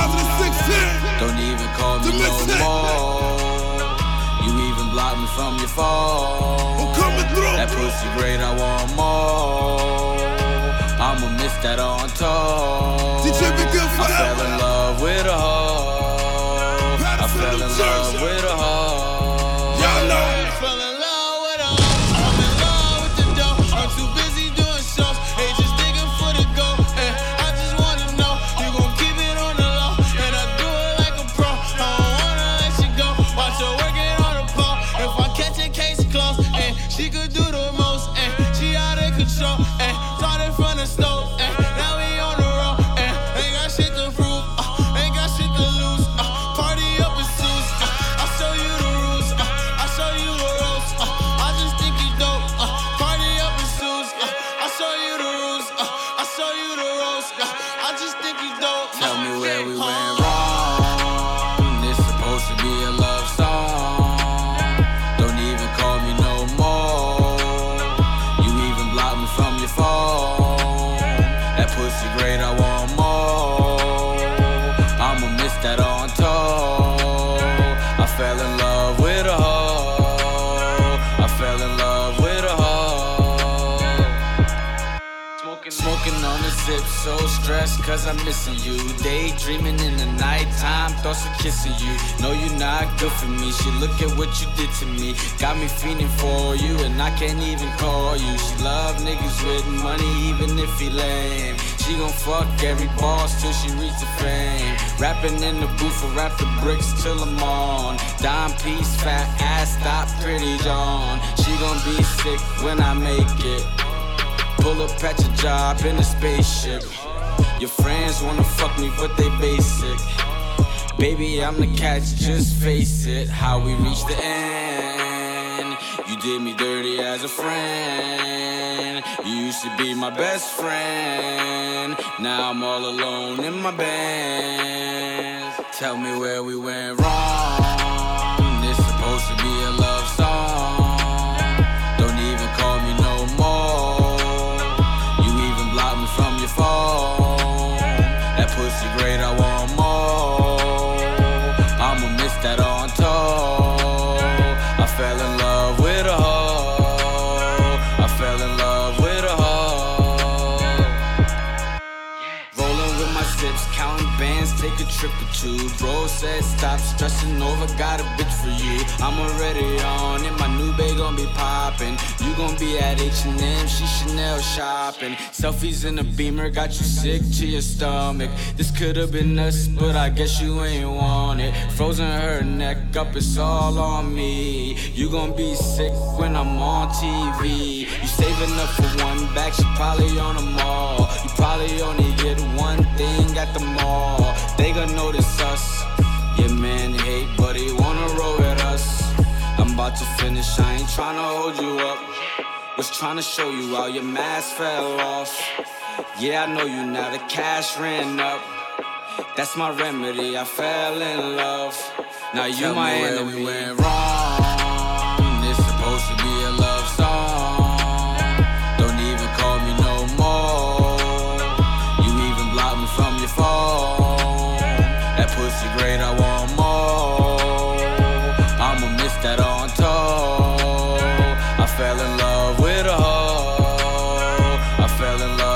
2016. Don't even call me no more. You even blocked me from your phone. I'm coming through. That pussy great, I want more. I'ma miss that on tour. I fell in love with a hoe. I fell in love with a hoe. Y'all know. Fell in love with a hoe. I'm in love with the dough. I'm too busy doing shows. They just digging for the gold. And I just wanna know you gon' keep it on the low. And I do it like a pro. I don't wanna let you go. Watch her working on the pole. If I catch a case close, and she could do the most, and she out of control, and started from the stove, and now we on the road, and ain't got shit to prove, ain't got shit to lose. Party up in suits, I show you the rules, I show you the ropes. I just think you dope. Party up in suits, I show you the rules, I show you the ropes. I just think you dope. Tell me where we went wrong. This supposed to be a love song. Don't even call me no more. You even blocked me from your phone. That pussy great, I want more. I'ma miss that on tour. I fell in love with a hoe. I fell in love with a hoe. Smoking on the zip, so stressed cause I'm missing you. Daydreaming in the nighttime, thoughts of kissing you. No, you're not good for me, shit, look at what you did to me. Got me feeling for you and I can't even call you. She love niggas with money even if he lame. She gon' fuck every boss till she reach the fame. Rapping in the booth, I rap the bricks till I'm on. Dime piece, fat ass, stop pretty John. She gon' be sick when I make it. Pull up at your job in a spaceship. Your friends wanna fuck me, but they basic. Baby, I'm the catch, just face it. How we reach the end. You did me dirty as a friend. You used to be my best friend. Now I'm all alone in my band. Tell me where we went wrong. This supposed to be a love song. Don't even call me no more. From your phone, that pussy great, I want more. I'ma miss that on tour. I fell in love with a hoe. I fell in love with a hoe. Rolling with my sips, counting bands, take a trip or two. Bro said stop stressing over, got a bitch for you. I'm already on it, my new bae gon' be poppin'. You gon' be at H&M, she Chanel shopping. Selfies in a Beamer, got you sick to your stomach. This could've been us, but I guess you ain't want it. Frozen her neck up, it's all on me. You gon' be sick when I'm on TV. You saving up for one bag, she probably on the mall. You probably only get one thing at the mall. They gon' notice us. Your man hate, but he wanna roll with us. I'm about to finish, I ain't tryna hold you up. Was tryna show you how your mask fell off. Yeah, I know you now, the cash ran up. That's my remedy, I fell in love. Now you my enemy. We went wrong. This supposed to be a love song. Don't even call me no more. You even blocked me from your phone. That pussy great, I want more. I'ma miss that on tour. I fell in love with a hoe. I fell in love.